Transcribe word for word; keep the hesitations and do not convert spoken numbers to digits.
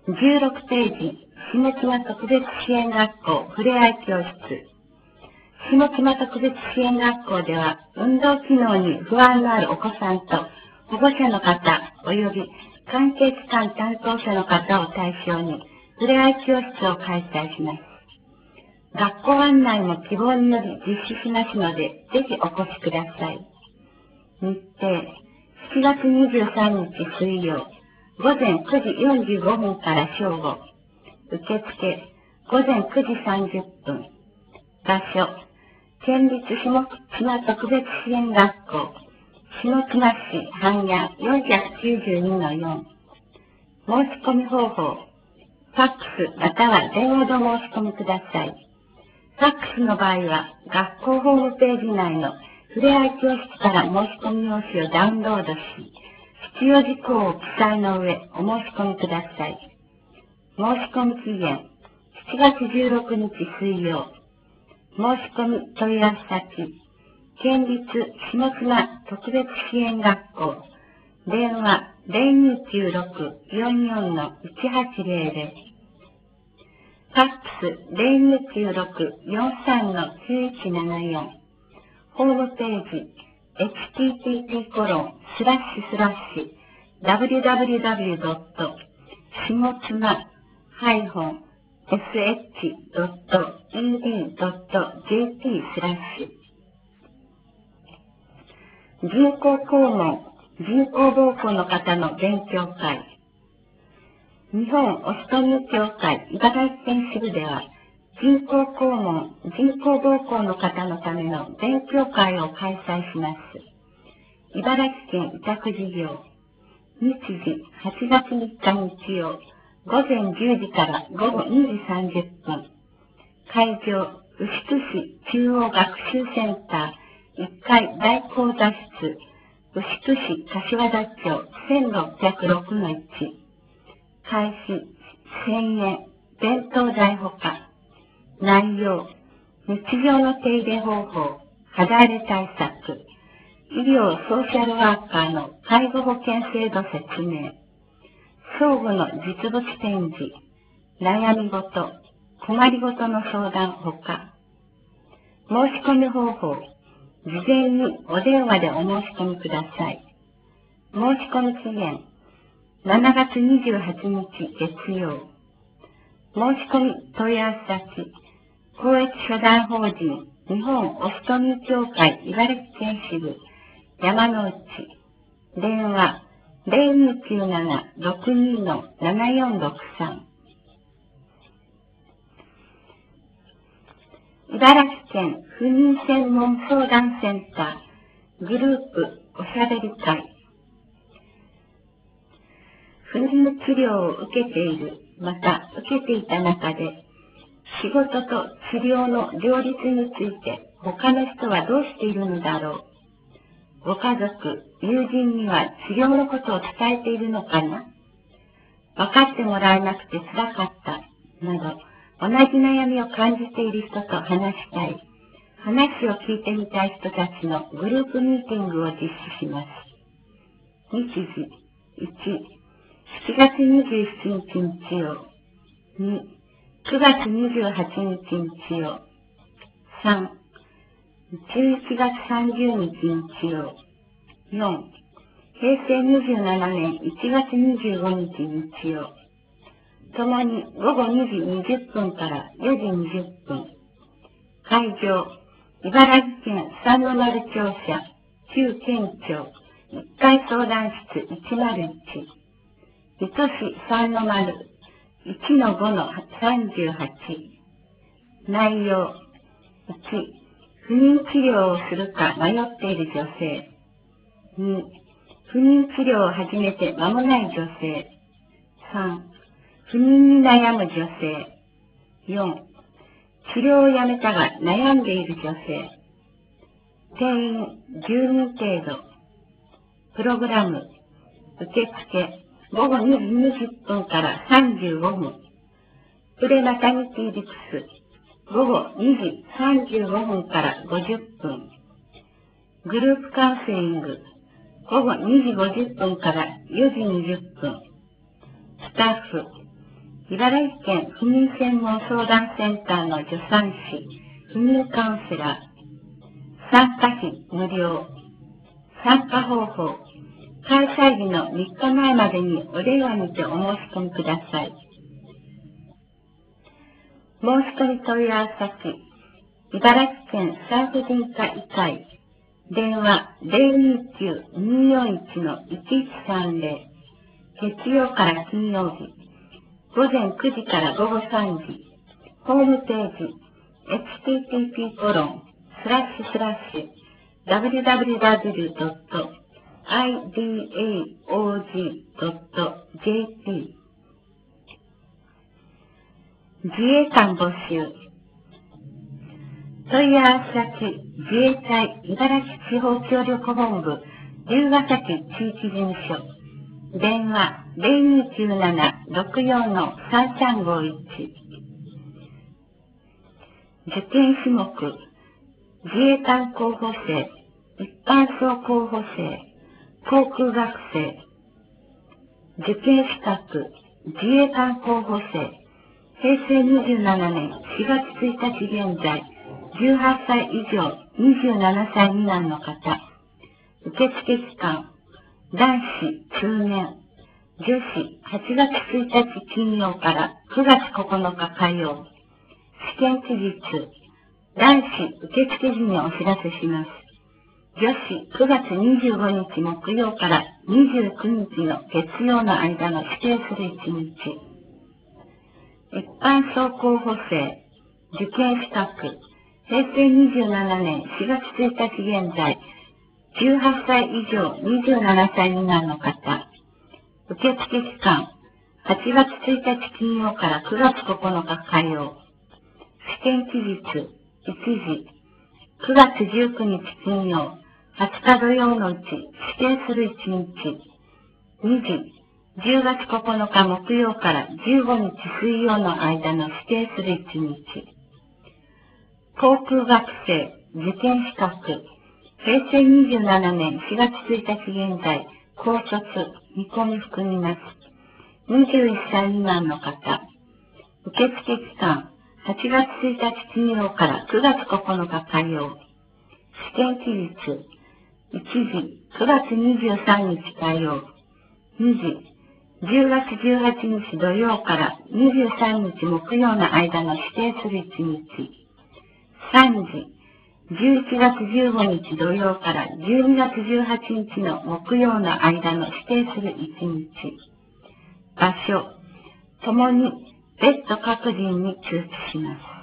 じゅうろくページ、下妻特別支援学校ふれあい教室。下妻特別支援学校では、運動機能に不安のあるお子さんと保護者の方及び関係機関担当者の方を対象に、ふれあい教室を開催します。学校案内も希望により実施しますので、ぜひお越しください。日程、しちがつにじゅうさんにち水曜、午前くじよんじゅうごふんから正午。受付、午前くじさんじゅっぷん。場所、県立下妻特別支援学校、下妻市阪屋 よんひゃくきゅうじゅうにのよん。申し込み方法、ファックスまたは電話でお申し込みください。ファックスの場合は、学校ホームページ内のふれあい教室から申し込み用紙をダウンロードし、必要事項を記載の上、お申し込みください。申し込み期限、しちがつじゅうろくにち水曜。申し込み問い合わせ先、県立下妻特別支援学校、電話 ゼロにきゅうろく よんよん の いちはちゼロゼロ。ファックス ゼロにきゅうろく よんさん の きゅういちななよん。ホームページ、エイチティーティーピー コロンスラッシュスラッシュ ダブリューダブリューダブリュー ドット 下妻 ハイフン エスエイチ ドット イーディー ドット ジェーピー スラッシュ。人工肛門、人工膀胱の方の勉強会。日本オストミー協会茨城県支部では、人工肛門、人工膀胱の方のための勉強会を開催します。茨城県委託事業。日時はちがつみっか日曜、午前じゅうじから午後にじさんじゅっぷん。会場、牛久市中央学習センターいっかい大講座室、牛久市柏田町せんろっぴゃくろくのいち。開始せんえん、弁当代ほか。内容、日常の手入れ方法、肌荒れ対策、医療ソーシャルワーカーの介護保険制度説明、相互の実物展示、悩み事、困りごとの相談ほか。申し込み方法、事前にお電話でお申し込みください。申し込み期限、しちがつにじゅうはちにち月曜。申し込み問い合わせ先、公益社団法人日本オストミー協会茨城県支部山之内、電話 ゼロにきゅうなな ろくに の ななよんろくさん。茨城県不妊専門相談センターグループおしゃべり会。不妊治療を受けている、また受けていた中で、仕事と治療の両立について他の人はどうしているのだろう。ご家族、友人には治療のことを伝えているのかな。分かってもらえなくて辛かった、など、同じ悩みを感じている人と話したい、話を聞いてみたい人たちのグループミーティングを実施します。日時、いち、しちがつにじゅうしちにち日曜。に、くがつにじゅうはちにち日曜。さん、じゅういちがつさんじゅうにち日曜。よん、へいせいにじゅうななねんいちがつにじゅうごにち日曜。ともにごごにじにじゅっぷんからよじにじゅっぷん。会場、茨城県三の丸庁舎、旧県庁、いっかい相談室いちまるいち。水戸市三の丸、いちのごのさんじゅうはち。内容、いち、不妊治療をするか迷っている女性。に、不妊治療を始めて間もない女性。さん、不妊に悩む女性。よん、治療をやめたが悩んでいる女性。定員じゅうにん程度。プログラム、受付、ごごにじにじゅっぷんからさんじゅうごふん。プレマタニティリクス、ごごにじさんじゅうごふんからごじゅっぷん。グループカウンセリング、ごごにじごじゅっぷんからよじにじゅっぷん。スタッフ、 茨城県不妊専門相談センターの助産師、不妊カウンセラー、参加費無料、参加方法、開催日のみっかまえまでにお電話にてお申し込みください。申し込み問い合わせ先、茨城県産婦人科医会、電話 ゼロにーきゅう にーよんいち のいちいちさんぜろ、月曜から金曜日、午前くじから午後さんじ、ホームページ、エイチティーティーピー コロン、スラッシュスラッシュ、ダブリューダブリューダブリュー ドット アイディーエーオージー ドット ジェーピー 自衛官募集。問い合わせ先、自衛隊茨城地方協力本部、龍ヶ崎地域事務所。電話 ゼロにーきゅうなな ろくよん さんさんごいち。受験種目、自衛官候補生、一般層候補生、航空学生。受験資格、自衛官候補生、平成にじゅうななねんしがつついたち現在、じゅうはっさい以上にじゅうななさい未満の方。受付期間、男子通年、女子はちがつついたち金曜からくがつここのか火曜。試験期日、男子受付時にお知らせします。女子くがつにじゅうごにち木曜からにじゅうくにちの月曜の間の指定するいちにち。一般層候補生、受験資格、平成にじゅうななねんしがつついたち現在、じゅうはっさい以上にじゅうななさい未満の方。受付期間、はちがつついたち金曜からくがつここのか火曜。試験期日、いちじ、くがつじゅうくにち金曜、はつか土曜のうち指定するいちにち。にじ、じゅうがつここのか木曜からじゅうごにち水曜の間の指定するいちにち。航空学生、受験資格、平成にじゅうななねんしがつついたち現在、高卒、見込み含みます。にじゅういっさい未満の方。受付期間、はちがつついたち金曜からくがつここのか火曜。試験期日、いちじ、くがつにじゅうさんにち火曜。にじ、じゅうがつじゅうはちにち土曜からにじゅうさんにち木曜の間の指定するいちにち。さんじ、じゅういちがつじゅうごにち土曜からじゅうにがつじゅうはちにちの木曜の間の指定するいちにち。場所、ともに別途各人に通知します。